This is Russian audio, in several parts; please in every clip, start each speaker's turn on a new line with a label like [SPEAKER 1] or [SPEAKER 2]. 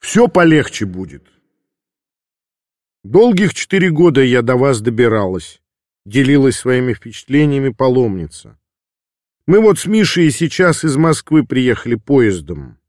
[SPEAKER 1] Все полегче будет. Долгих 4 года я до вас добиралась, делилась своими впечатлениями паломница. Мы вот с Мишей сейчас из Москвы приехали поездом.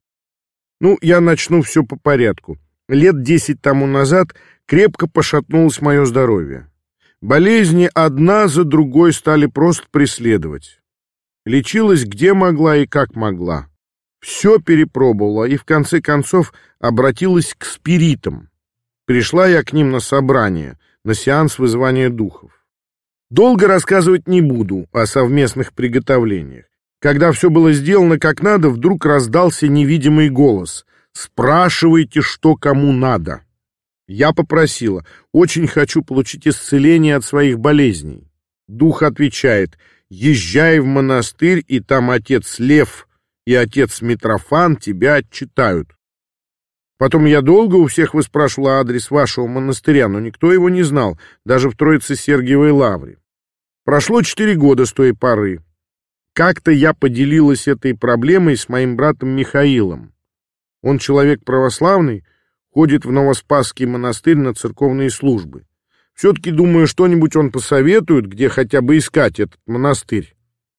[SPEAKER 1] Я начну все по порядку. Лет 10 тому назад крепко пошатнулось мое здоровье. Болезни одна за другой стали просто преследовать. Лечилась где могла и как могла. Все перепробовала и в конце концов обратилась к спиритам. Пришла я к ним на собрание, на сеанс вызывания духов. Долго рассказывать не буду о совместных приготовлениях. Когда все было сделано как надо, вдруг раздался невидимый голос: «Спрашивайте, что кому надо». Я попросила: «Очень хочу получить исцеление от своих болезней». Дух отвечает: «Езжай в монастырь, и там отец Лев и отец Митрофан тебя отчитают». Потом я долго у всех выспрашивала адрес вашего монастыря, но никто его не знал, даже в Троице-Сергиевой лавре. Прошло 4 года с той поры. Как-то я поделилась этой проблемой с моим братом Михаилом. Он человек православный, ходит в Новоспасский монастырь на церковные службы. Все-таки, думаю, что-нибудь он посоветует, где хотя бы искать этот монастырь.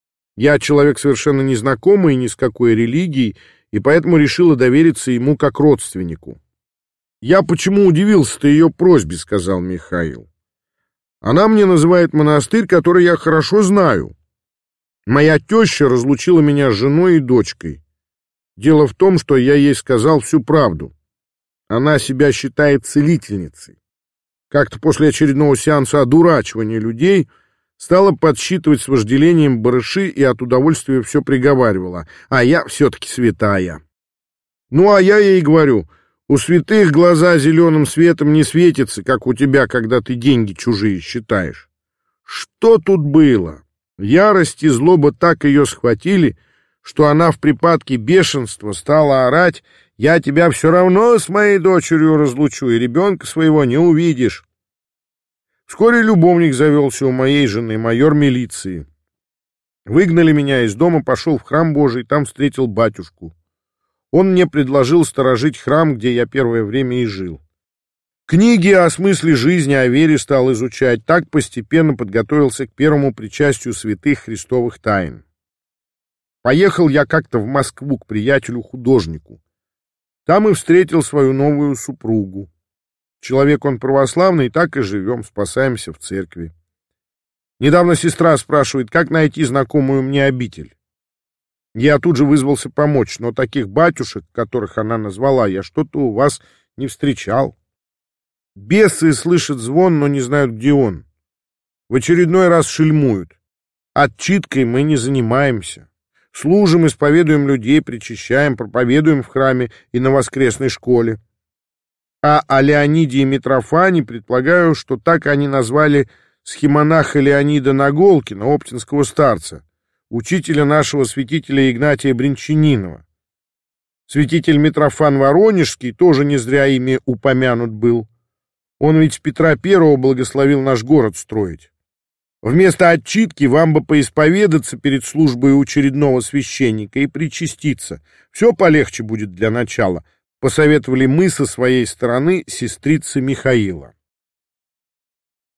[SPEAKER 1] Я человек совершенно незнакомый ни с какой религией, и поэтому решила довериться ему как родственнику. «Я почему удивился-то ее просьбе», — сказал Михаил. «Она мне называет монастырь, который я хорошо знаю. Моя теща разлучила меня с женой и дочкой. Дело в том, что я ей сказал всю правду. Она себя считает целительницей. Как-то после очередного сеанса одурачивания людей стала подсчитывать с вожделением барыши и от удовольствия все приговаривала: а я все-таки святая. А я ей говорю: у святых глаза зеленым светом не светятся, как у тебя, когда ты деньги чужие считаешь. Что тут было? Ярость и злоба так ее схватили, что она в припадке бешенства стала орать: я тебя все равно с моей дочерью разлучу, и ребенка своего не увидишь. Вскоре любовник завелся у моей жены, майор милиции. Выгнали меня из дома, пошел в храм Божий, там встретил батюшку. Он мне предложил сторожить храм, где я первое время и жил. Книги о смысле жизни, о вере стал изучать, так постепенно подготовился к первому причастию святых христовых тайн. Поехал я как-то в Москву к приятелю-художнику. Там и встретил свою новую супругу. Человек он православный, так и живем, спасаемся в церкви. Недавно сестра спрашивает, как найти знакомую мне обитель. Я тут же вызвался помочь, но таких батюшек, которых она назвала, я что-то у вас не встречал. Бесы слышат звон, но не знают, где он. В очередной раз шельмуют. Отчиткой мы не занимаемся. Служим, исповедуем людей, причащаем, проповедуем в храме и на воскресной школе. А о Леониде и Митрофане предполагаю, что так они назвали схимонаха Леонида Наголкина, оптинского старца, учителя нашего святителя Игнатия Бринчанинова. Святитель Митрофан Воронежский тоже не зря ими упомянут был. Он ведь Петра I благословил наш город строить. Вместо отчитки вам бы поисповедаться перед службой у очередного священника и причаститься. Все полегче будет для начала, посоветовали мы со своей стороны сестрице Михаила.